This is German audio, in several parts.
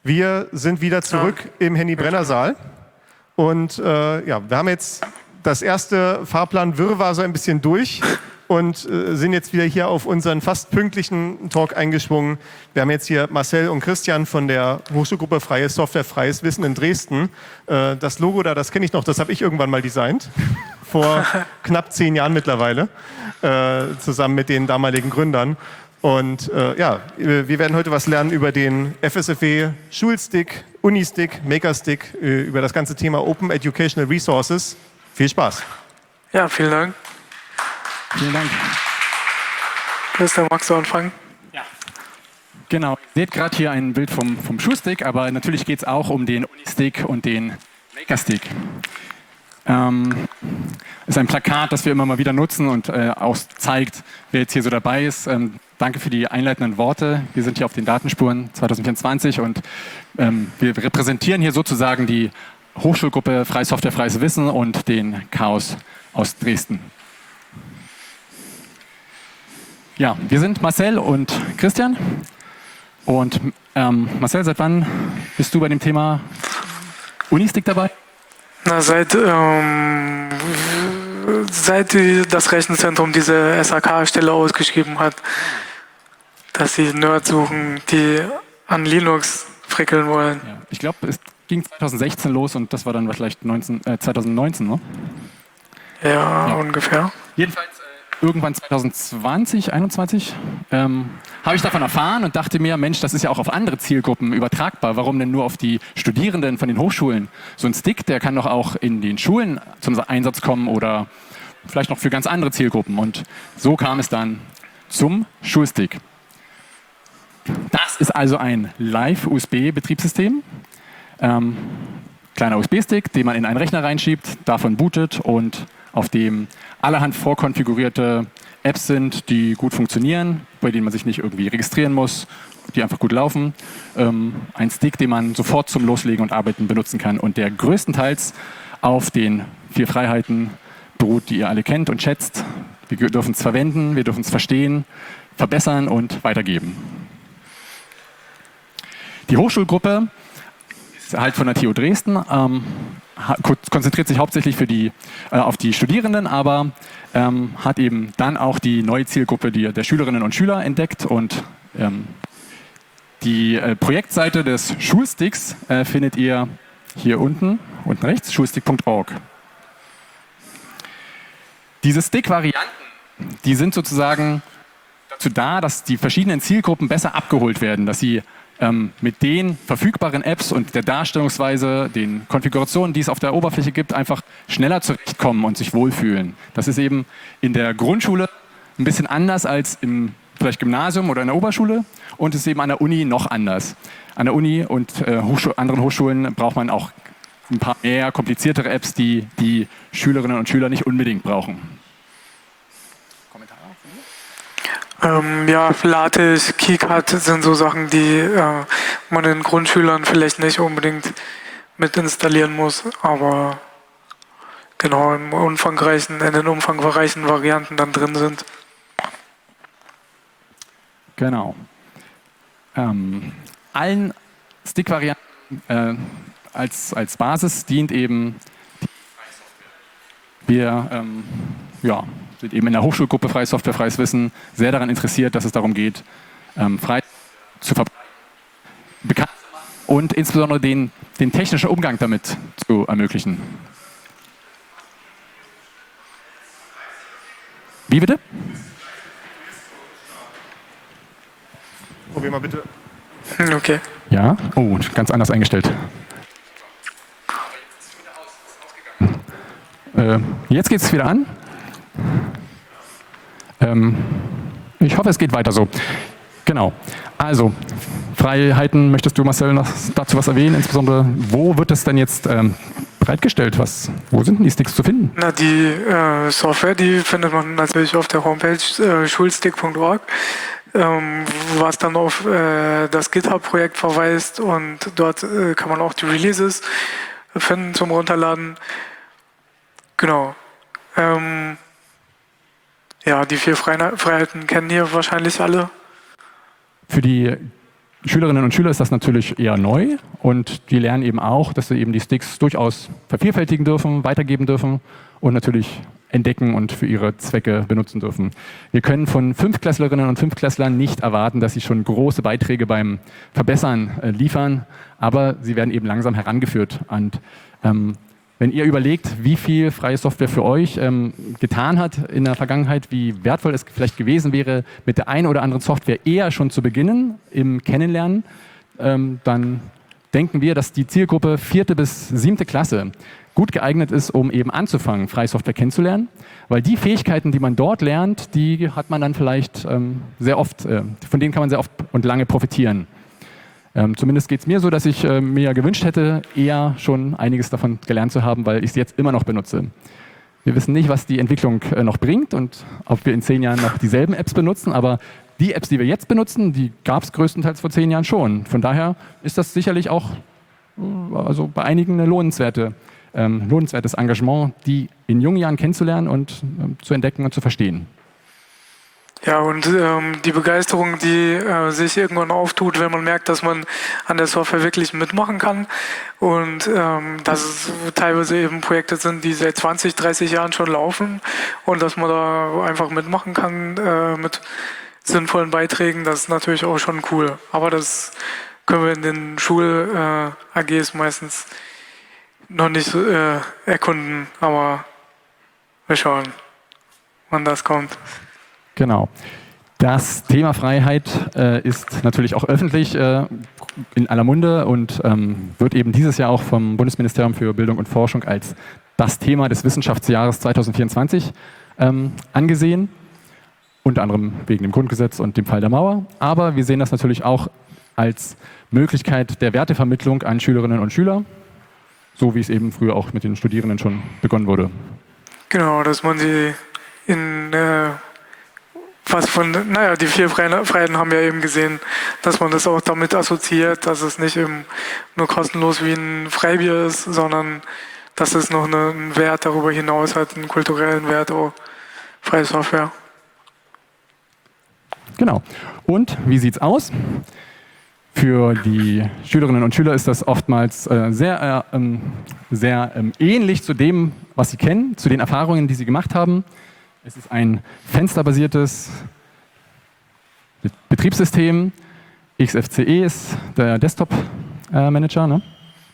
Wir sind wieder zurück im Henny-Brenner-Saal und ja, wir haben jetzt das erste Fahrplan-Wirrwarr so ein bisschen durch und sind jetzt wieder hier auf unseren fast pünktlichen Talk eingeschwungen. Wir haben jetzt hier Marcel und Christian von der Hochschulgruppe Freie Software, Freies Wissen in Dresden. Das Logo da, das kenne ich noch, das habe ich irgendwann mal designt, vor knapp 10 Jahren mittlerweile, zusammen mit den damaligen Gründern. Und ja, wir werden heute was lernen über den FSFW Schulstick, Unistick, Makerstick, über das ganze Thema Open Educational Resources. Viel Spaß. Ja, vielen Dank. Vielen Dank. Christian, magst du anfangen? Ja. Genau, ihr seht gerade hier ein Bild vom Schulstick, aber natürlich geht es auch um den Unistick und den Makerstick. Ist ein Plakat, das wir immer mal wieder nutzen und auch zeigt, wer jetzt hier so dabei ist. Danke für die einleitenden Worte. Wir sind hier auf den Datenspuren 2024 und wir repräsentieren hier sozusagen die Hochschulgruppe Freie Software, Freies Wissen und den Chaos aus Dresden. Ja, wir sind Marcel und Christian. Und Marcel, seit wann bist du bei dem Thema Unistick dabei? Na, seit das Rechenzentrum diese SAK-Stelle ausgeschrieben hat, dass sie Nerds suchen, die an Linux frickeln wollen. Ja, ich glaube, es ging 2016 los und das war dann vielleicht 2019, ne? Ja, ungefähr. Jedenfalls irgendwann 2020, 2021 habe ich davon erfahren und dachte mir, Mensch, das ist ja auch auf andere Zielgruppen übertragbar. Warum denn nur auf die Studierenden von den Hochschulen? So ein Stick, der kann doch auch in den Schulen zum Einsatz kommen oder vielleicht noch für ganz andere Zielgruppen. Und so kam es dann zum Schulstick. Das ist also ein Live-USB-Betriebssystem. Kleiner USB-Stick, den man in einen Rechner reinschiebt, davon bootet und auf dem allerhand vorkonfigurierte Apps sind, die gut funktionieren, bei denen man sich nicht irgendwie registrieren muss, die einfach gut laufen. Ein Stick, den man sofort zum Loslegen und Arbeiten benutzen kann und der größtenteils auf den 4 Freiheiten beruht, die ihr alle kennt und schätzt. Wir dürfen es verwenden, wir dürfen es verstehen, verbessern und weitergeben. Die Hochschulgruppe ist halt von der TU Dresden, konzentriert sich hauptsächlich auf die Studierenden, aber hat eben dann auch die neue Zielgruppe der Schülerinnen und Schüler entdeckt und die Projektseite des Schulsticks findet ihr hier unten rechts, schulstick.org. Diese Stick-Varianten, die sind sozusagen dazu da, dass die verschiedenen Zielgruppen besser abgeholt werden, dass sie mit den verfügbaren Apps und der Darstellungsweise, den Konfigurationen, die es auf der Oberfläche gibt, einfach schneller zurechtkommen und sich wohlfühlen. Das ist eben in der Grundschule ein bisschen anders als im vielleicht Gymnasium oder in der Oberschule und ist eben an der Uni noch anders. An der Uni und anderen Hochschulen braucht man auch ein paar mehr kompliziertere Apps, die die Schülerinnen und Schüler nicht unbedingt brauchen. Ja, LaTeX, KiCad sind so Sachen, die man den Grundschülern vielleicht nicht unbedingt mit installieren muss, aber genau in den umfangreichen Varianten dann drin sind. Genau. Allen Stick-Varianten als Basis dient eben sind eben in der Hochschulgruppe Freie Software, Freies Wissen sehr daran interessiert, dass es darum geht, frei zu verbreiten, bekannt zu machen und insbesondere den technischen Umgang damit zu ermöglichen. Wie bitte? Probier mal bitte. Okay. Ja, oh, ganz anders eingestellt. Jetzt geht es wieder an. Ich hoffe, es geht weiter so. Genau. Also, Freiheiten, möchtest du, Marcel, noch dazu was erwähnen? Insbesondere, wo wird es denn jetzt bereitgestellt? Wo sind denn die Sticks zu finden? Na, die Software, die findet man natürlich auf der Homepage schulstick.org, was dann auf das GitHub-Projekt verweist und dort kann man auch die Releases finden zum Runterladen. Genau. Ja, die 4 Freiheiten kennen ihr wahrscheinlich alle. Für die Schülerinnen und Schüler ist das natürlich eher neu und die lernen eben auch, dass sie eben die Sticks durchaus vervielfältigen dürfen, weitergeben dürfen und natürlich entdecken und für ihre Zwecke benutzen dürfen. Wir können von Fünftklässlerinnen und Fünftklässlern nicht erwarten, dass sie schon große Beiträge beim Verbessern liefern, aber sie werden eben langsam herangeführt. Und wenn ihr überlegt, wie viel freie Software für euch getan hat in der Vergangenheit, wie wertvoll es vielleicht gewesen wäre, mit der einen oder anderen Software eher schon zu beginnen im Kennenlernen, dann denken wir, dass die Zielgruppe 4. bis 7. Klasse gut geeignet ist, um eben anzufangen, freie Software kennenzulernen, weil die Fähigkeiten, die man dort lernt, die hat man dann vielleicht sehr oft, von denen kann man sehr oft und lange profitieren. Zumindest geht es mir so, dass ich mir gewünscht hätte, eher schon einiges davon gelernt zu haben, weil ich es jetzt immer noch benutze. Wir wissen nicht, was die Entwicklung noch bringt und ob wir in 10 Jahren noch dieselben Apps benutzen, aber die Apps, die wir jetzt benutzen, die gab es größtenteils vor 10 Jahren schon. Von daher ist das sicherlich auch also bei einigen ein lohnenswertes Engagement, die in jungen Jahren kennenzulernen und zu entdecken und zu verstehen. Ja, und die Begeisterung, die sich irgendwann auftut, wenn man merkt, dass man an der Software wirklich mitmachen kann und dass es teilweise eben Projekte sind, die seit 20, 30 Jahren schon laufen und dass man da einfach mitmachen kann mit sinnvollen Beiträgen, das ist natürlich auch schon cool. Aber das können wir in den Schul-AGs meistens noch nicht erkunden, aber wir schauen, wann das kommt. Genau. Das Thema Freiheit ist natürlich auch öffentlich in aller Munde und wird eben dieses Jahr auch vom Bundesministerium für Bildung und Forschung als das Thema des Wissenschaftsjahres 2024 angesehen. Unter anderem wegen dem Grundgesetz und dem Fall der Mauer. Aber wir sehen das natürlich auch als Möglichkeit der Wertevermittlung an Schülerinnen und Schüler, so wie es eben früher auch mit den Studierenden schon begonnen wurde. Genau, dass man sie die 4 Freiheiten haben wir eben gesehen, dass man das auch damit assoziiert, dass es nicht eben nur kostenlos wie ein Freibier ist, sondern dass es noch einen Wert darüber hinaus hat, einen kulturellen Wert, auch freie Software. Genau. Und wie sieht es aus? Für die Schülerinnen und Schüler ist das oftmals sehr ähnlich zu dem, was sie kennen, zu den Erfahrungen, die sie gemacht haben. Es ist ein fensterbasiertes Betriebssystem. XFCE ist der Desktop-Manager. Ne?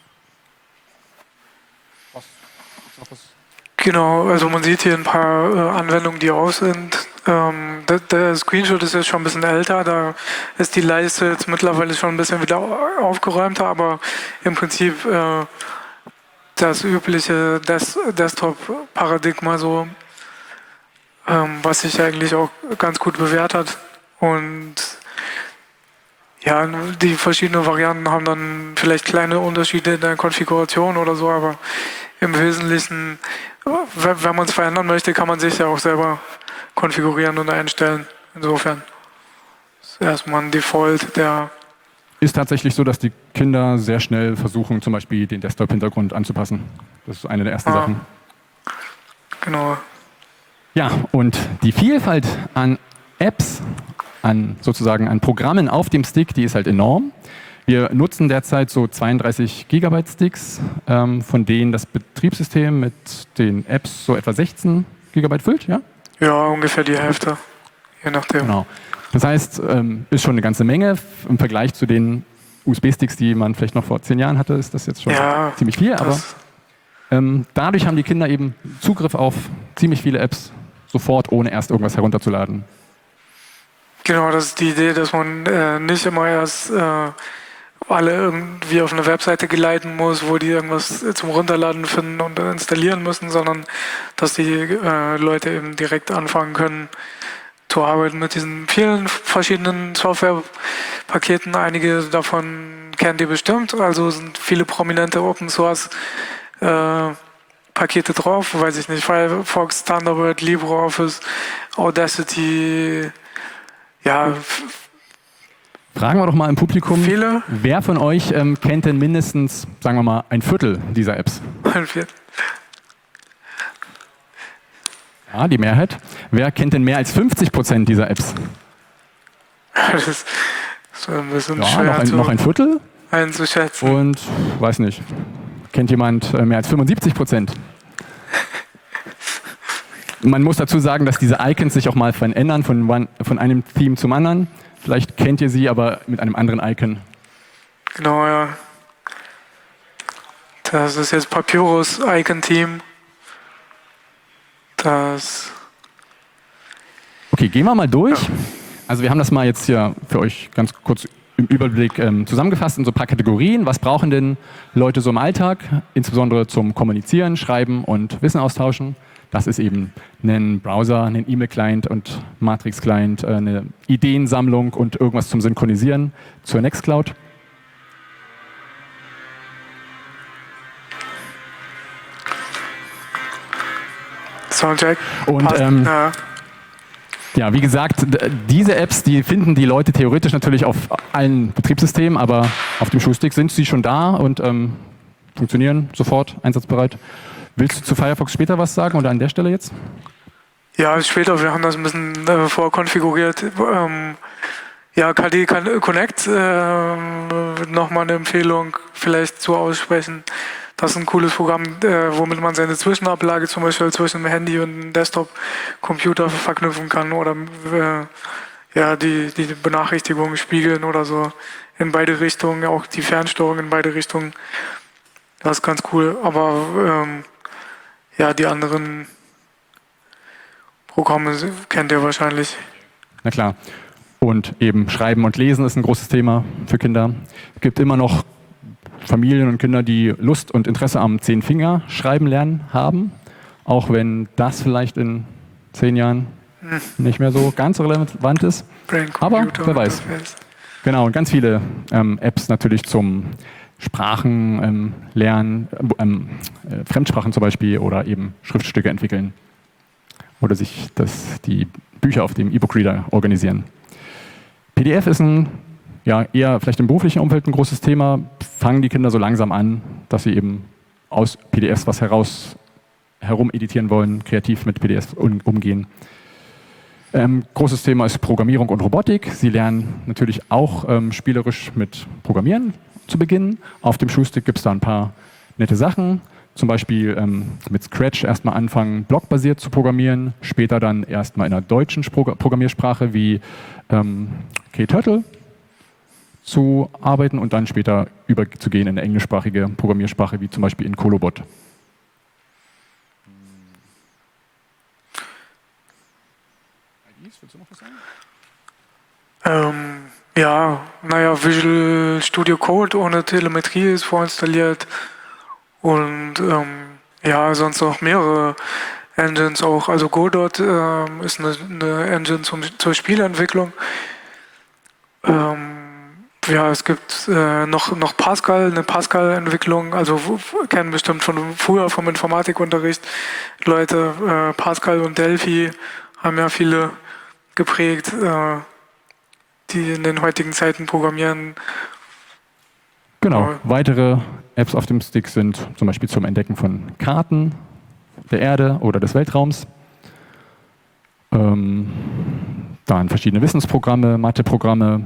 Genau, also man sieht hier ein paar Anwendungen, die aus sind. Der Screenshot ist jetzt schon ein bisschen älter, da ist die Leiste jetzt mittlerweile schon ein bisschen wieder aufgeräumter, aber im Prinzip das übliche Desktop-Paradigma so, was sich eigentlich auch ganz gut bewährt hat. Und ja, die verschiedenen Varianten haben dann vielleicht kleine Unterschiede in der Konfiguration oder so, aber im Wesentlichen, wenn man es verändern möchte, kann man sich ja auch selber konfigurieren und einstellen. Insofern ist erstmal ein Default, der ist tatsächlich so, dass die Kinder sehr schnell versuchen, zum Beispiel den Desktop-Hintergrund anzupassen. Das ist eine der ersten Sachen. Genau. Ja, und die Vielfalt an Apps, an Programmen auf dem Stick, die ist halt enorm. Wir nutzen derzeit so 32 Gigabyte Sticks, von denen das Betriebssystem mit den Apps so etwa 16 Gigabyte füllt, ja? Ja, ungefähr die Hälfte, je nachdem. Genau. Das heißt, ist schon eine ganze Menge. Im Vergleich zu den USB-Sticks, die man vielleicht noch vor 10 Jahren hatte, ist das jetzt schon ziemlich viel. Aber dadurch haben die Kinder eben Zugriff auf ziemlich viele Apps sofort, ohne erst irgendwas herunterzuladen. Genau, das ist die Idee, dass man nicht immer erst alle irgendwie auf eine Webseite geleiten muss, wo die irgendwas zum Runterladen finden und installieren müssen, sondern dass die Leute eben direkt anfangen können zu arbeiten mit diesen vielen verschiedenen Softwarepaketen. Einige davon kennt ihr bestimmt, also sind viele prominente Open Source Pakete drauf, weiß ich nicht, Firefox, Thunderbird, LibreOffice, Audacity, ja. Fragen wir doch mal im Publikum, Viele? Wer von euch kennt denn mindestens, sagen wir mal, ein Viertel dieser Apps? Ein Viertel. Ja, die Mehrheit. Wer kennt denn mehr als 50% dieser Apps? Das ist So ein bisschen Ja, schwer noch ein Viertel. einzuschätzen. Und, weiß nicht, kennt jemand mehr als 75%? Man muss dazu sagen, dass diese Icons sich auch mal verändern von einem Theme zum anderen. Vielleicht kennt ihr sie, aber mit einem anderen Icon. Genau, ja. Das ist jetzt Papyrus Icon Team. Okay, gehen wir mal durch. Also wir haben das mal jetzt hier für euch ganz kurz im Überblick zusammengefasst in so ein paar Kategorien. Was brauchen denn Leute so im Alltag, insbesondere zum Kommunizieren, Schreiben und Wissen austauschen? Das ist eben ein Browser, ein E-Mail-Client und Matrix-Client, eine Ideensammlung und irgendwas zum Synchronisieren zur Nextcloud. Soundcheck. Und ja, wie gesagt, diese Apps, die finden die Leute theoretisch natürlich auf allen Betriebssystemen, aber auf dem Schuhstick sind sie schon da und funktionieren sofort, einsatzbereit. Willst du zu Firefox später was sagen oder an der Stelle jetzt? Ja, später, wir haben das ein bisschen vorkonfiguriert. Ja, KDE Connect, nochmal eine Empfehlung vielleicht zu aussprechen. Das ist ein cooles Programm, womit man seine Zwischenablage zum Beispiel zwischen dem Handy und dem Desktop-Computer verknüpfen kann oder ja, die Benachrichtigungen spiegeln oder so in beide Richtungen, auch die Fernsteuerung in beide Richtungen. Das ist ganz cool, aber ja, die anderen Programme kennt ihr wahrscheinlich. Na klar. Und eben Schreiben und Lesen ist ein großes Thema für Kinder. Es gibt immer noch Familien und Kinder, die Lust und Interesse am 10-Finger-Schreiben lernen haben, auch wenn das vielleicht in 10 Jahren nicht mehr so ganz relevant ist. Aber wer weiß. Genau, und ganz viele Apps natürlich zum Sprachenlernen, Fremdsprachen zum Beispiel oder eben Schriftstücke entwickeln oder sich die Bücher auf dem E-Book-Reader organisieren. PDF ist eher vielleicht im beruflichen Umfeld ein großes Thema. Fangen die Kinder so langsam an, dass sie eben aus PDFs was herum editieren wollen, kreativ mit PDFs umgehen. Großes Thema ist Programmierung und Robotik. Sie lernen natürlich auch spielerisch mit Programmieren zu beginnen. Auf dem Schuhstick gibt es da ein paar nette Sachen. Zum Beispiel mit Scratch erstmal anfangen, blockbasiert zu programmieren. Später dann erstmal in einer deutschen Programmiersprache wie KTurtle zu arbeiten und dann später überzugehen in eine englischsprachige Programmiersprache wie zum Beispiel in Colobot. Willst du noch was sagen? Ja, Visual Studio Code ohne Telemetrie ist vorinstalliert und ja, sonst noch mehrere Engines auch. Also Godot ist eine Engine zur Spielentwicklung. Ja, es gibt noch Pascal, eine Pascal-Entwicklung, also kennen bestimmt von früher vom Informatikunterricht Leute, Pascal und Delphi haben ja viele geprägt, die in den heutigen Zeiten programmieren. Genau, weitere Apps auf dem Stick sind zum Beispiel zum Entdecken von Karten der Erde oder des Weltraums. Dann verschiedene Wissensprogramme, Matheprogramme,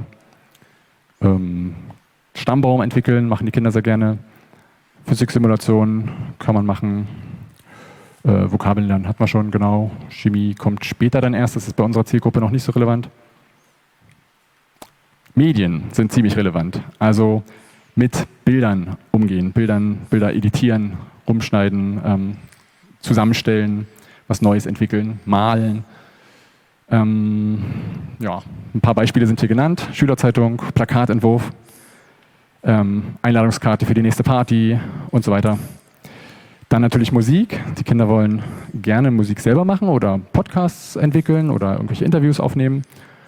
Stammbaum entwickeln, machen die Kinder sehr gerne. Physiksimulationen kann man machen. Vokabeln lernen hat man schon, genau. Chemie kommt später dann erst, das ist bei unserer Zielgruppe noch nicht so relevant. Medien sind ziemlich relevant. Also mit Bildern umgehen, Bilder editieren, umschneiden, zusammenstellen, was Neues entwickeln, malen. Ja, ein paar Beispiele sind hier genannt. Schülerzeitung, Plakatentwurf, Einladungskarte für die nächste Party und so weiter. Dann natürlich Musik. Die Kinder wollen gerne Musik selber machen oder Podcasts entwickeln oder irgendwelche Interviews aufnehmen.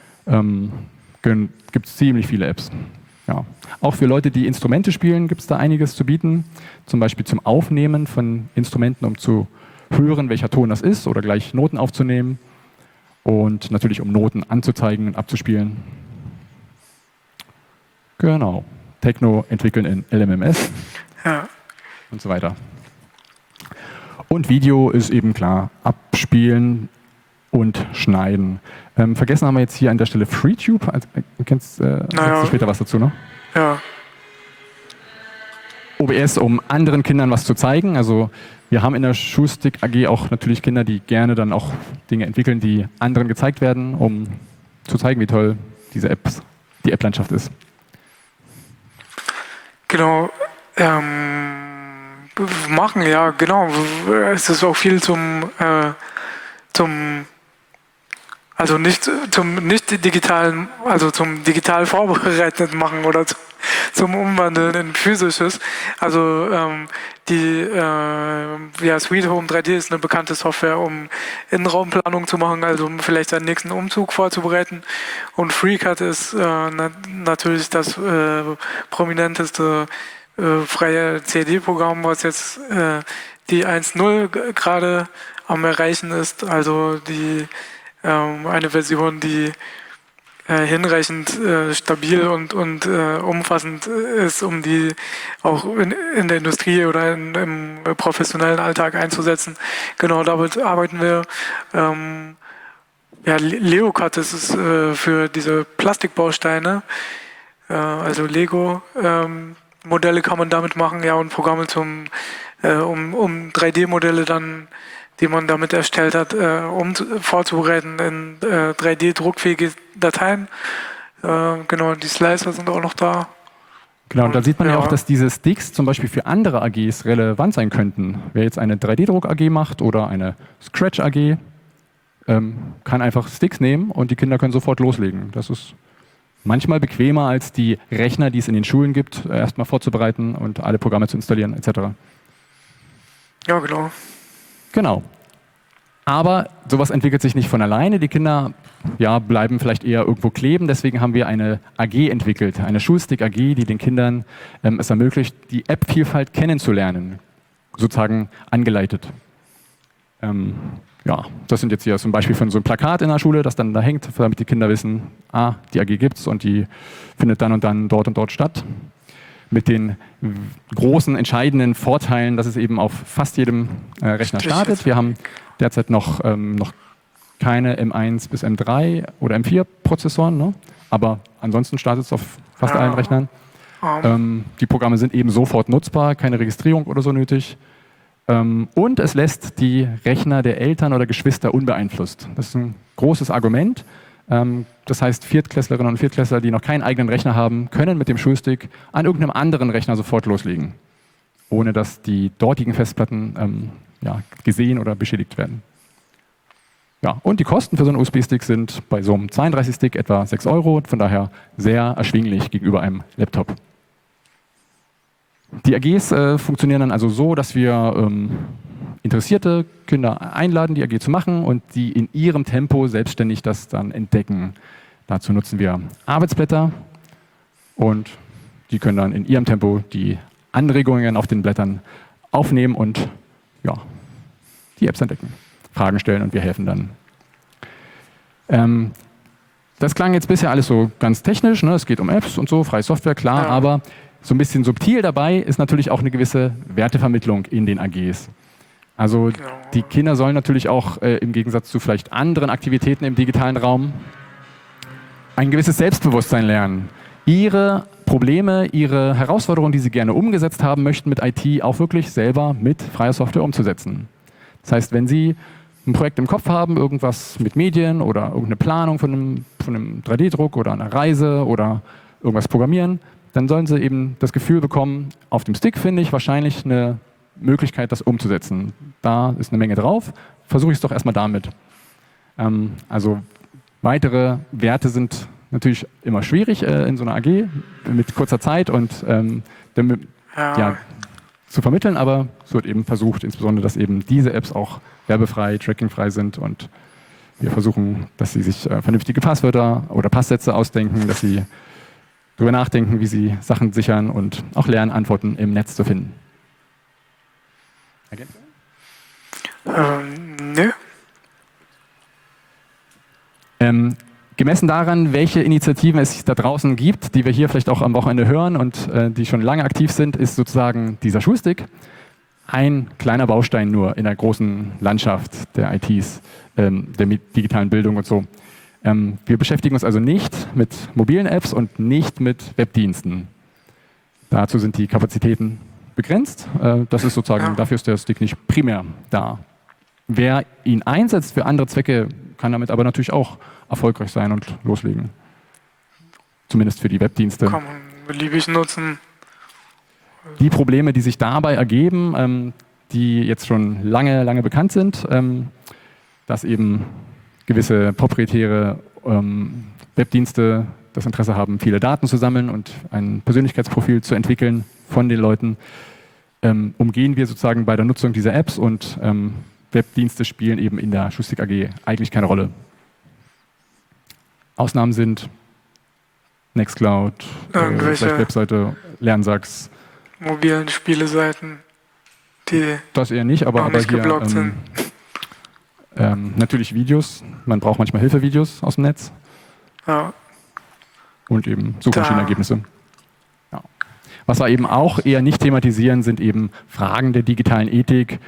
Gibt es ziemlich viele Apps. Ja. Auch für Leute, die Instrumente spielen, gibt es da einiges zu bieten. Zum Beispiel zum Aufnehmen von Instrumenten, um zu hören, welcher Ton das ist oder gleich Noten aufzunehmen. Und natürlich, um Noten anzuzeigen und abzuspielen. Genau. Techno entwickeln in LMMS und so weiter. Und Video ist eben klar, abspielen und Schneiden. Vergessen haben wir jetzt hier an der Stelle FreeTube. Kennst du später was dazu, ne? Ja. OBS, um anderen Kindern was zu zeigen. Also wir haben in der Schulstick AG auch natürlich Kinder, die gerne dann auch Dinge entwickeln, die anderen gezeigt werden, um zu zeigen, wie toll diese die App-Landschaft ist. Genau. Machen, ja, genau. Es ist auch viel also nicht digitalen, also zum digital vorbereiteten machen oder zum Umwandeln in physisches. Also Sweet Home 3D ist eine bekannte Software, um Innenraumplanung zu machen, also um vielleicht seinen nächsten Umzug vorzubereiten. Und FreeCAD ist natürlich das prominenteste freie CAD-Programm, was jetzt die 1.0 gerade am Erreichen ist. Also eine Version, die hinreichend stabil und umfassend ist, um die auch in der Industrie oder im professionellen Alltag einzusetzen. Genau, damit arbeiten wir. LeoCAD ist es für diese Plastikbausteine, also Lego. Modelle kann man damit machen, ja, und Programme um 3D-Modelle dann, die man damit erstellt hat, vorzubereiten in 3D-druckfähige Dateien. Genau, die Slicer sind auch noch da. Genau, und da sieht man ja auch, dass diese Sticks zum Beispiel für andere AGs relevant sein könnten. Wer jetzt eine 3D-Druck-AG macht oder eine Scratch-AG, kann einfach Sticks nehmen und die Kinder können sofort loslegen. Das ist manchmal bequemer als die Rechner, die es in den Schulen gibt, erstmal vorzubereiten und alle Programme zu installieren etc. Ja, genau. Genau. Aber sowas entwickelt sich nicht von alleine. Die Kinder bleiben vielleicht eher irgendwo kleben. Deswegen haben wir eine AG entwickelt, eine Schulstick-AG, die den Kindern es ermöglicht, die App-Vielfalt kennenzulernen, sozusagen angeleitet. Das sind jetzt hier zum Beispiel von so einem Plakat in der Schule, das dann da hängt, damit die Kinder wissen, die AG gibt's und die findet dann und dann dort und dort statt. Mit den großen, entscheidenden Vorteilen, dass es eben auf fast jedem Rechner startet. Wir haben derzeit noch keine M1 bis M3 oder M4 Prozessoren, ne? Aber ansonsten startet es auf fast allen Rechnern. Die Programme sind eben sofort nutzbar, keine Registrierung oder so nötig. Und es lässt die Rechner der Eltern oder Geschwister unbeeinflusst. Das ist ein großes Argument. Das heißt, Viertklässlerinnen und Viertklässler, die noch keinen eigenen Rechner haben, können mit dem Schulstick an irgendeinem anderen Rechner sofort loslegen, ohne dass die dortigen Festplatten gesehen oder beschädigt werden. Ja, und die Kosten für so einen USB-Stick sind bei so einem 32-Stick etwa 6 €, von daher sehr erschwinglich gegenüber einem Laptop. Die AGs funktionieren dann also so, dass wir interessierte Kinder einladen, die AG zu machen und die in ihrem Tempo selbstständig das dann entdecken. Dazu nutzen wir Arbeitsblätter und die können dann in ihrem Tempo die Anregungen auf den Blättern aufnehmen und die Apps entdecken, Fragen stellen und wir helfen dann. Das klang jetzt bisher alles so ganz technisch, ne? Es geht um Apps und so, freie Software, klar, aber so ein bisschen subtil dabei ist natürlich auch eine gewisse Wertevermittlung in den AGs. Also die Kinder sollen natürlich auch im Gegensatz zu vielleicht anderen Aktivitäten im digitalen Raum ein gewisses Selbstbewusstsein lernen. Ihre Probleme, ihre Herausforderungen, die sie gerne umgesetzt haben möchten mit IT, auch wirklich selber mit freier Software umzusetzen. Das heißt, wenn Sie ein Projekt im Kopf haben, irgendwas mit Medien oder irgendeine Planung von einem 3D-Druck oder einer Reise oder irgendwas programmieren, dann sollen Sie eben das Gefühl bekommen, auf dem Stick finde ich wahrscheinlich eine Möglichkeit, das umzusetzen. Da ist eine Menge drauf, versuche ich es doch erstmal damit. Also weitere Werte sind natürlich immer schwierig in so einer AG mit kurzer Zeit und zu vermitteln, aber es wird eben versucht, insbesondere, dass eben diese Apps auch werbefrei, trackingfrei sind und wir versuchen, dass sie sich vernünftige Passwörter oder Passsätze ausdenken, dass sie darüber nachdenken, wie sie Sachen sichern und auch lernen, Antworten im Netz zu finden. Nö. Gemessen daran, welche Initiativen es da draußen gibt, die wir hier vielleicht auch am Wochenende hören und die schon lange aktiv sind, ist sozusagen dieser Schulstick. ein kleiner Baustein nur in der großen Landschaft der ITs, der digitalen Bildung und so. Wir beschäftigen uns also nicht mit mobilen Apps und nicht mit Webdiensten. Dazu sind die Kapazitäten begrenzt. Das ist sozusagen, dafür ist der Stick nicht primär da. Wer ihn einsetzt für andere Zwecke, kann damit aber natürlich auch erfolgreich sein und loslegen. Zumindest für die Webdienste. Kann man beliebig nutzen. Die Probleme, die sich dabei ergeben, die jetzt schon lange bekannt sind, dass eben gewisse proprietäre Webdienste das Interesse haben, viele Daten zu sammeln und ein Persönlichkeitsprofil zu entwickeln von den Leuten, umgehen wir sozusagen bei der Nutzung dieser Apps und Webdienste spielen eben in der Schulstick AG eigentlich keine Rolle. Ausnahmen sind Nextcloud, vielleicht Webseite, Lernsachs. Mobilen Spieleseiten, die das eher nicht, aber nicht hier geblockt sind. Natürlich Videos. Man braucht manchmal Hilfevideos aus dem Netz. Ja. Und eben Suchmaschinenergebnisse. Ja. Was wir eben auch eher nicht thematisieren, sind eben Fragen der digitalen Ethik.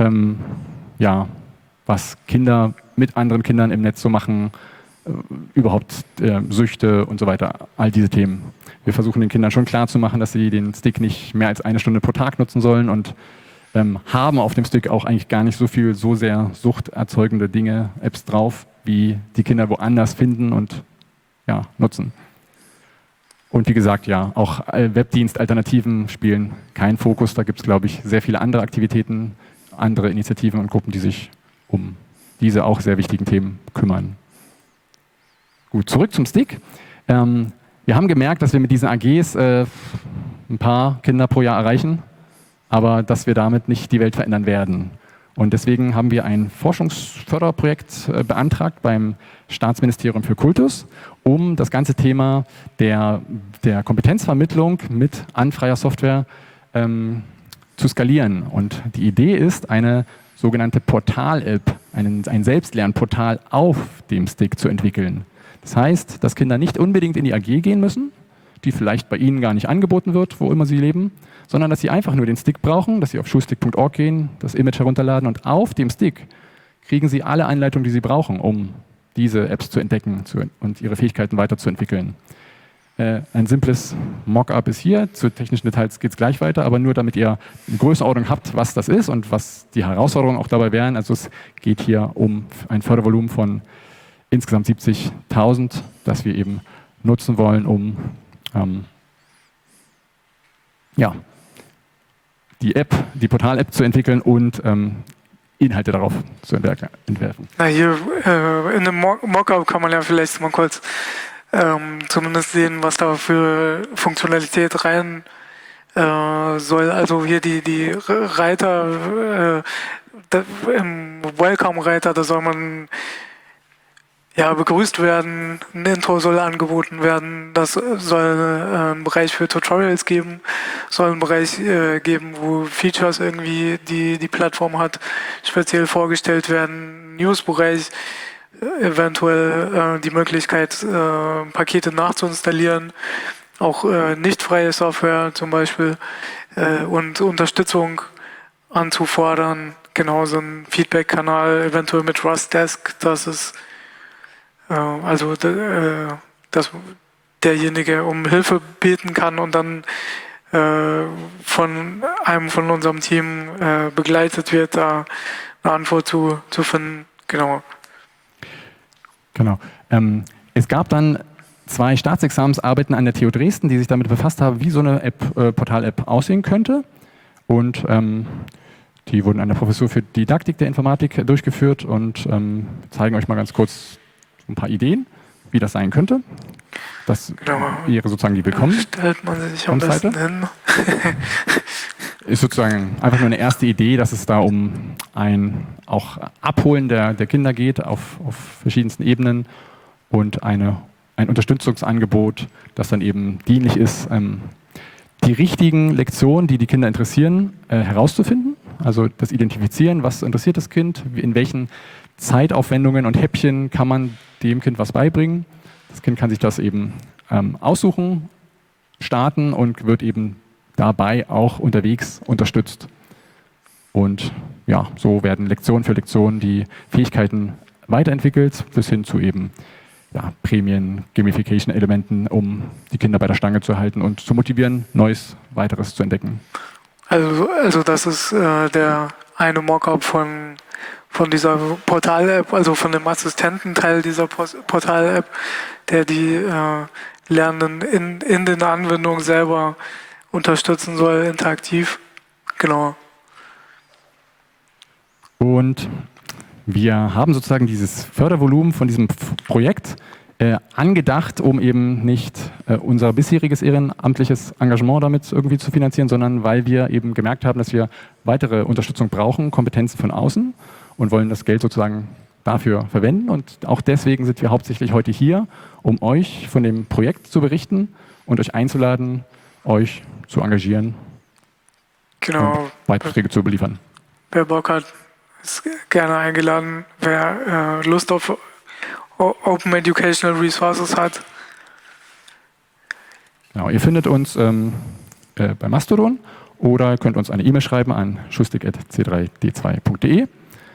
Was Kinder mit anderen Kindern im Netz so machen, überhaupt Süchte und so weiter, all diese Themen. Wir versuchen den Kindern schon klarzumachen, dass sie den Stick nicht mehr als 1 Stunde pro Tag nutzen sollen und haben auf dem Stick auch eigentlich gar nicht so sehr suchterzeugende Dinge, Apps drauf, wie die Kinder woanders finden und nutzen. Und wie gesagt, auch Webdienst-Alternativen spielen keinen Fokus. Da gibt es, glaube ich, sehr viele andere Aktivitäten, andere Initiativen und Gruppen, die sich um diese auch sehr wichtigen Themen kümmern. Gut, zurück zum Stick. Wir haben gemerkt, dass wir mit diesen AGs ein paar Kinder pro Jahr erreichen, aber dass wir damit nicht die Welt verändern werden. Und deswegen haben wir ein Forschungsförderprojekt beantragt beim Staatsministerium für Kultus, um das ganze Thema der Kompetenzvermittlung mit anfreier Software zu skalieren. Und die Idee ist, eine sogenannte Portal-App, ein Selbstlernportal auf dem Stick zu entwickeln. Das heißt, dass Kinder nicht unbedingt in die AG gehen müssen, die vielleicht bei Ihnen gar nicht angeboten wird, wo immer sie leben, sondern dass sie einfach nur den Stick brauchen, dass sie auf schulstick.org gehen, das Image herunterladen und auf dem Stick kriegen sie alle Anleitungen, die sie brauchen, um diese Apps zu entdecken und ihre Fähigkeiten weiterzuentwickeln. Ein simples Mockup ist hier, zu technischen Details geht es gleich weiter, aber nur damit ihr eine Größenordnung habt, was das ist und was die Herausforderungen auch dabei wären. Also es geht hier um ein Fördervolumen von insgesamt 70.000, das wir eben nutzen wollen, um die Portal-App zu entwickeln und Inhalte darauf zu entwerfen. Na hier in dem Mockup kann man ja vielleicht mal kurz zumindest sehen, was da für Funktionalität rein soll. Also hier die Reiter, im Welcome-Reiter, da soll man begrüßt werden, ein Intro soll angeboten werden, das soll einen Bereich für Tutorials geben, soll einen Bereich geben, wo Features irgendwie die Plattform hat, speziell vorgestellt werden, News-Bereich, eventuell die Möglichkeit, Pakete nachzuinstallieren, auch nicht freie Software zum Beispiel und Unterstützung anzufordern, genauso ein Feedback-Kanal, eventuell mit Rustdesk, das ist dass derjenige um Hilfe beten kann und dann von einem von unserem Team begleitet wird, da eine Antwort zu finden. Genau. Es gab dann 2 Staatsexamensarbeiten an der TU Dresden, die sich damit befasst haben, wie so eine Portal-App aussehen könnte. Und die wurden an der Professur für Didaktik der Informatik durchgeführt und zeigen euch mal ganz kurz ein paar Ideen, wie das sein könnte. Das wäre sozusagen die Willkommen. Stellt man sich am besten hin. Ist sozusagen einfach nur eine erste Idee, dass es da um ein auch Abholen der Kinder geht auf verschiedensten Ebenen und ein Unterstützungsangebot, das dann eben dienlich ist, die richtigen Lektionen, die Kinder interessieren, herauszufinden. Also das Identifizieren, was interessiert das Kind, in welchen Zeitaufwendungen und Häppchen kann man dem Kind was beibringen. Das Kind kann sich das eben aussuchen, starten und wird eben dabei auch unterwegs unterstützt. Und ja, so werden Lektion für Lektion die Fähigkeiten weiterentwickelt, bis hin zu eben Prämien, Gamification-Elementen, um die Kinder bei der Stange zu halten und zu motivieren, Neues, Weiteres zu entdecken. Also das ist der eine Mockup von dieser Portal-App, also von dem Assistententeil dieser Portal-App, der die Lernenden in den Anwendungen selber unterstützen soll, interaktiv. Genau. Und wir haben sozusagen dieses Fördervolumen von diesem Projekt angedacht, um eben nicht unser bisheriges ehrenamtliches Engagement damit irgendwie zu finanzieren, sondern weil wir eben gemerkt haben, dass wir weitere Unterstützung brauchen, Kompetenzen von außen und wollen das Geld sozusagen dafür verwenden. Und auch deswegen sind wir hauptsächlich heute hier, um euch von dem Projekt zu berichten und euch einzuladen, euch zu engagieren und Beiträge zu beliefern. Wer Bock hat, ist gerne eingeladen. Wer Lust auf Open Educational Resources hat. Genau, ihr findet uns bei Mastodon oder könnt uns eine E-Mail schreiben an schustig@c3d2.de.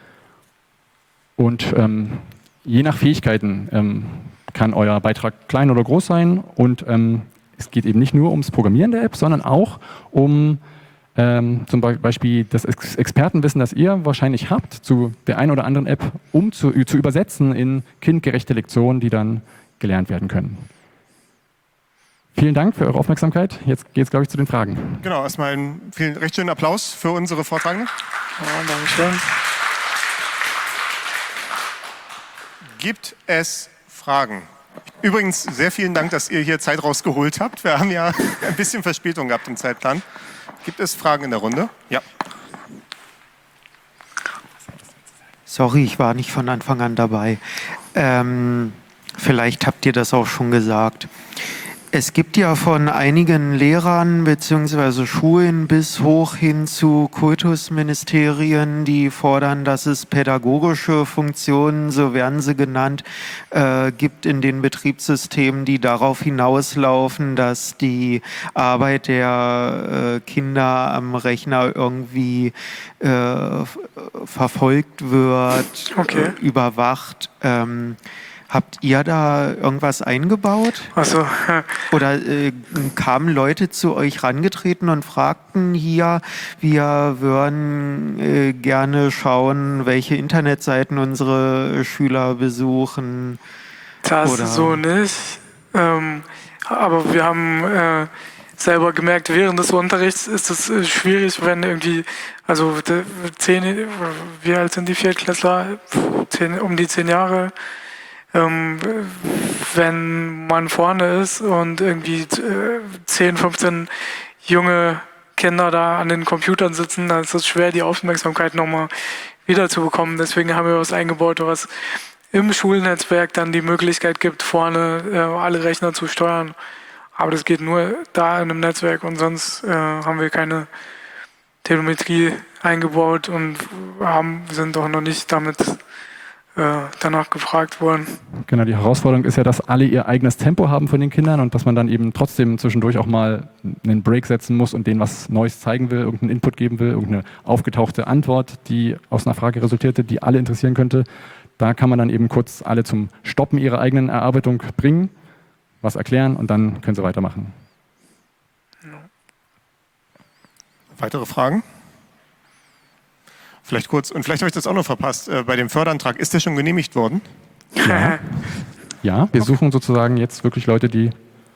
Und je nach Fähigkeiten kann euer Beitrag klein oder groß sein. Und es geht eben nicht nur ums Programmieren der App, sondern auch um zum Beispiel das Expertenwissen, das ihr wahrscheinlich habt, zu der einen oder anderen App, zu übersetzen in kindgerechte Lektionen, die dann gelernt werden können. Vielen Dank für eure Aufmerksamkeit. Jetzt geht es, glaube ich, zu den Fragen. Genau, erstmal einen recht schönen Applaus für unsere Vortragenden. Ja, danke schön. Gibt es Fragen? Übrigens, sehr vielen Dank, dass ihr hier Zeit rausgeholt habt. Wir haben ja ein bisschen Verspätung gehabt im Zeitplan. Gibt es Fragen in der Runde? Ja. Sorry, ich war nicht von Anfang an dabei. Vielleicht habt ihr das auch schon gesagt. Es gibt ja von einigen Lehrern bzw. Schulen bis hoch hin zu Kultusministerien, die fordern, dass es pädagogische Funktionen, so werden sie genannt, gibt in den Betriebssystemen, die darauf hinauslaufen, dass die Arbeit der Kinder am Rechner irgendwie verfolgt wird, überwacht. Habt ihr da irgendwas eingebaut? Also, Oder kamen Leute zu euch rangetreten und fragten hier, wir würden gerne schauen, welche Internetseiten unsere Schüler besuchen? das so nicht. Aber wir haben selber gemerkt, während des Unterrichts ist es schwierig, wenn irgendwie, also wie alt sind die Viertklässler? Um die 10 Jahre. Wenn man vorne ist und irgendwie 10, 15 junge Kinder da an den Computern sitzen, dann ist es schwer, die Aufmerksamkeit nochmal wiederzubekommen. Deswegen haben wir was eingebaut, was im Schulnetzwerk dann die Möglichkeit gibt, vorne alle Rechner zu steuern. Aber das geht nur da in einem Netzwerk und sonst haben wir keine Telemetrie eingebaut und sind auch noch nicht damit danach gefragt worden. Genau, die Herausforderung ist ja, dass alle ihr eigenes Tempo haben von den Kindern und dass man dann eben trotzdem zwischendurch auch mal einen Break setzen muss und denen was Neues zeigen will, irgendeinen Input geben will, irgendeine aufgetauchte Antwort, die aus einer Frage resultierte, die alle interessieren könnte. Da kann man dann eben kurz alle zum Stoppen ihrer eigenen Erarbeitung bringen, was erklären und dann können sie weitermachen. Weitere Fragen? Vielleicht kurz, und vielleicht habe ich das auch noch verpasst, bei dem Förderantrag, ist der schon genehmigt worden? Ja, wir suchen sozusagen jetzt wirklich Leute, die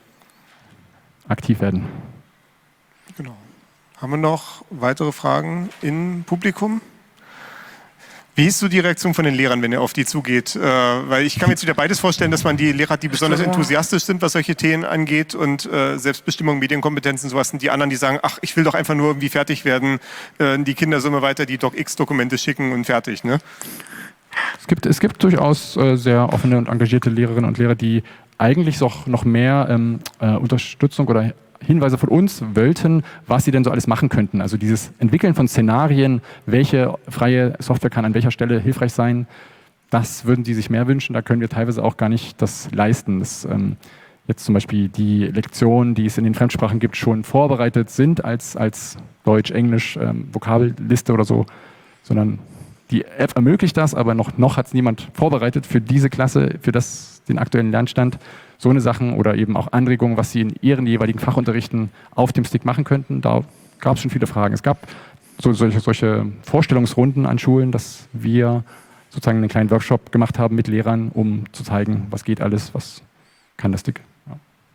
aktiv werden. Genau. Haben wir noch weitere Fragen im Publikum? Wie ist so die Reaktion von den Lehrern, wenn ihr auf die zugeht? Weil ich kann mir jetzt wieder beides vorstellen, dass man die Lehrer hat, die besonders enthusiastisch sind, was solche Themen angeht und Selbstbestimmung, Medienkompetenzen, sowas, und die anderen, die sagen, ach, ich will doch einfach nur irgendwie fertig werden, die Kinder so immer weiter die DocX-Dokumente schicken und fertig, ne? Es gibt durchaus sehr offene und engagierte Lehrerinnen und Lehrer, die eigentlich noch mehr Unterstützung oder Hinweise von uns wollten, was sie denn so alles machen könnten. Also dieses Entwickeln von Szenarien, welche freie Software kann an welcher Stelle hilfreich sein, das würden sie sich mehr wünschen. Da können wir teilweise auch gar nicht das leisten. Das jetzt zum Beispiel die Lektionen, die es in den Fremdsprachen gibt, schon vorbereitet sind als Deutsch, Englisch, Vokabelliste oder so, sondern die App ermöglicht das, aber noch hat es niemand vorbereitet für diese Klasse, für den aktuellen Lernstand. So eine Sachen oder eben auch Anregungen, was sie in ihren jeweiligen Fachunterrichten auf dem Stick machen könnten. Da gab es schon viele Fragen. Es gab solche Vorstellungsrunden an Schulen, dass wir sozusagen einen kleinen Workshop gemacht haben mit Lehrern, um zu zeigen, was geht alles, was kann der Stick. Ja.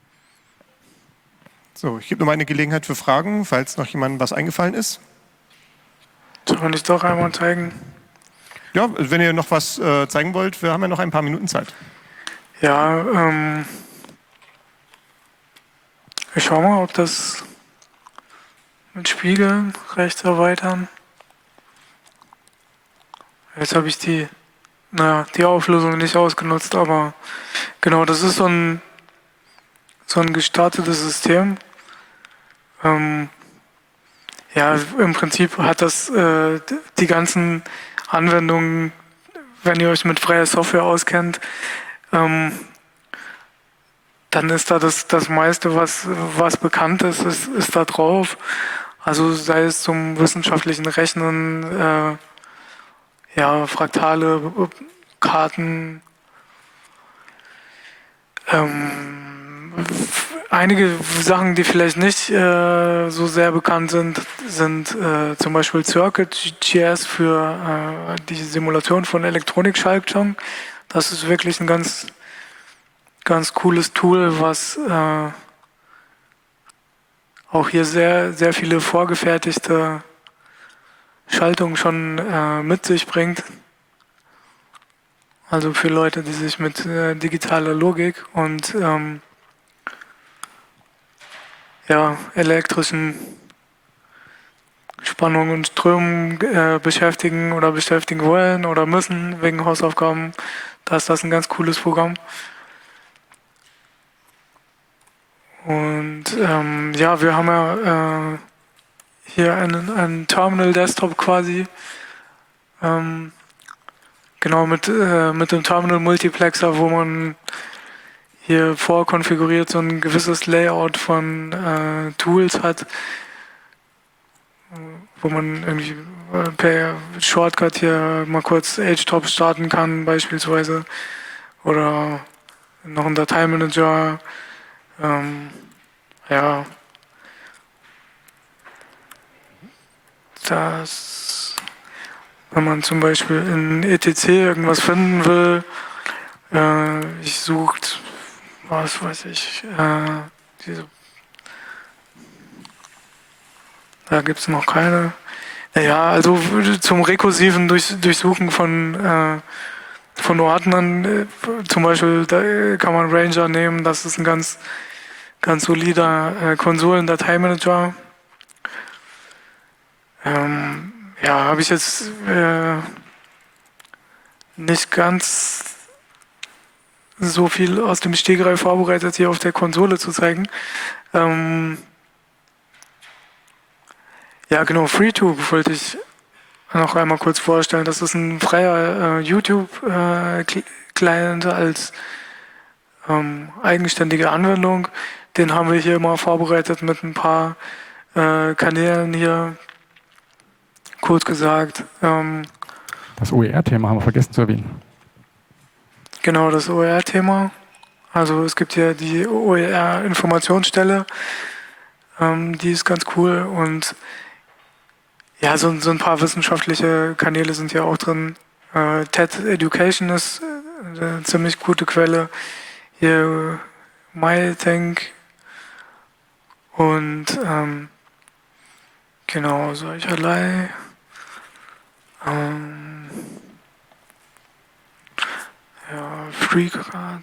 So, ich gebe noch mal eine Gelegenheit für Fragen, falls noch jemandem was eingefallen ist. Soll ich doch einmal zeigen? Ja, wenn ihr noch was zeigen wollt, wir haben ja noch ein paar Minuten Zeit. Ja, ich schau mal, ob das mit Spiegeln rechts erweitern. Jetzt habe ich die Auflösung nicht ausgenutzt, aber genau, das ist so ein gestartetes System. Ja, im Prinzip hat das die ganzen Anwendungen, wenn ihr euch mit freier Software auskennt, dann ist da das meiste, was bekannt ist da drauf. Also sei es zum wissenschaftlichen Rechnen, Fraktale, Karten, einige Sachen, die vielleicht nicht so sehr bekannt sind zum Beispiel Circuit.js für die Simulation von Elektronikschaltung. Das ist wirklich ein ganz, ganz cooles Tool, was auch hier sehr, sehr viele vorgefertigte Schaltungen schon mit sich bringt. Also für Leute, die sich mit digitaler Logik und elektrischen Spannungen und Strömen beschäftigen wollen oder müssen wegen Hausaufgaben. Da ist das ein ganz cooles Programm. Und wir haben ja hier einen Terminal-Desktop quasi. Genau mit dem Terminal-Multiplexer, wo man hier vorkonfiguriert so ein gewisses Layout von Tools hat, wo man irgendwie per Shortcut hier mal kurz HTOP starten kann beispielsweise oder noch einen Dateimanager. Wenn man zum Beispiel in ETC irgendwas finden will, ich sucht, was weiß ich, da gibt es noch keine. Naja, also zum rekursiven Durchsuchen von Ordnern, zum Beispiel, da kann man Ranger nehmen, das ist ein ganz, ganz solider Konsolen-Dateimanager. Habe ich jetzt nicht ganz so viel aus dem Stegreif vorbereitet, hier auf der Konsole zu zeigen. Genau, FreeTube wollte ich noch einmal kurz vorstellen. Das ist ein freier YouTube-Client als eigenständige Anwendung. Den haben wir hier mal vorbereitet mit ein paar Kanälen hier. Kurz gesagt. Das OER-Thema haben wir vergessen zu erwähnen. Genau, das OER-Thema. Also es gibt hier die OER-Informationsstelle. Die ist ganz cool und ja, so ein paar wissenschaftliche Kanäle sind hier auch drin. TED Education ist eine ziemlich gute Quelle. Hier MyThink und genau, solcherlei. FreeCAD.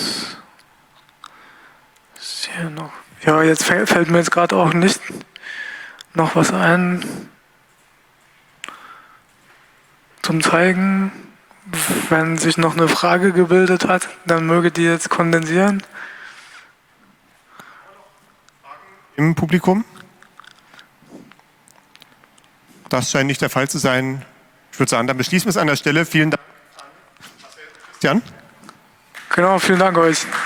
Ist hier noch. Ja, jetzt fällt mir jetzt gerade auch nicht noch was ein zum Zeigen. Wenn sich noch eine Frage gebildet hat, dann möge die jetzt kondensieren. Im Publikum? Das scheint nicht der Fall zu sein. Ich würde sagen, dann beschließen wir es an der Stelle. Vielen Dank. Christian? Genau, vielen Dank euch.